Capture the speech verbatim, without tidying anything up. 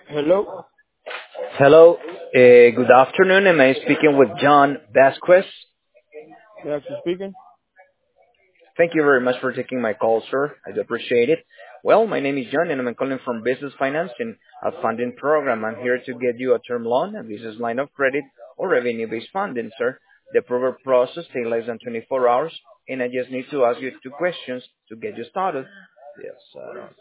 Hello? Hello, uh, good afternoon. Am I speaking with John Vasquez? Yes, you speaking? Thank you very much for taking my call, sir. I do appreciate it. Well, my name is John, and I'm calling from Business Financing, a funding program. I'm here to get you a term loan, a business line of credit, or revenue-based funding, sir. The approval process takes less than twenty-four hours, and I just need to ask you two questions to get you started. Yes, sir.